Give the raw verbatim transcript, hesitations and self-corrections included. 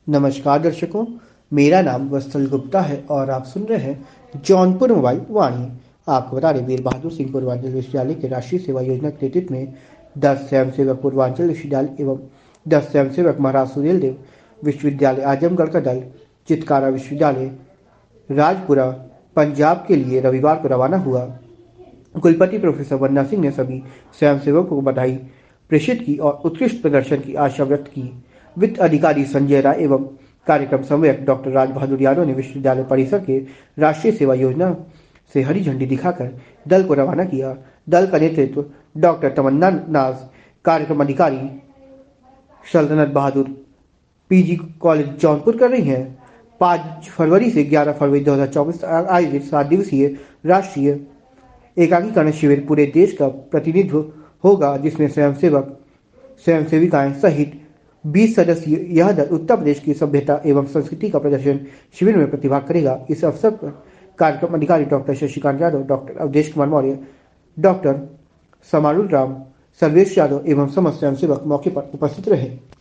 नमस्कार दर्शकों, मेरा नाम वत्सल गुप्ता है और आप सुन रहे हैं जौनपुर मोबाइल वाणी। आपको बता दें, वीर बहादुर सिंह पूर्वांचल विश्वविद्यालय के राष्ट्रीय सेवा योजना के नेतृत्व में दस स्वयंसेवक पूर्वांचल विश्वविद्यालय एवं दस स्वयंसेवक महाराज सुहेलदेव विश्वविद्यालय आजमगढ़ का दल चितकारा विश्वविद्यालय राजपुरा पंजाब के लिए रविवार को रवाना हुआ। कुलपति प्रोफेसर वंदना सिंह ने सभी स्वयंसेवकों को बधाई प्रेषित की और उत्कृष्ट प्रदर्शन की आशा व्यक्त की। वित्त अधिकारी संजय राय एवं कार्यक्रम समन्वयक डॉक्टर राज बहादुर यादव ने विश्वविद्यालय परिसर के राष्ट्रीय सेवा योजना से हरी झंडी दिखाकर दल को रवाना किया। दल का नेतृत्व डॉक्टर तमन्ना नाज, कार्यक्रम अधिकारी सल्तनत बहादुर, पीजी कॉलेज जौनपुर कर रही हैं। पाँच फरवरी से ग्यारह फरवरी दो हजार चौबीस आयोजित सात दिवसीय राष्ट्रीय एकाकीकरण शिविर पूरे देश का प्रतिनिधित्व होगा, जिसमें स्वयंसेवक स्वयंसेविकाएं सहित बीस सदस्यीय यह दल उत्तर प्रदेश की सभ्यता एवं संस्कृति का प्रदर्शन शिविर में प्रतिभाग करेगा। इस अवसर पर कार्यक्रम अधिकारी doctor Shashikant Yadav, doctor Awadhesh Kumar Maurya, doctor Samarul Ram, Sarvesh Yadav एवं समस्त स्वयंसेवक मौके पर उपस्थित रहे।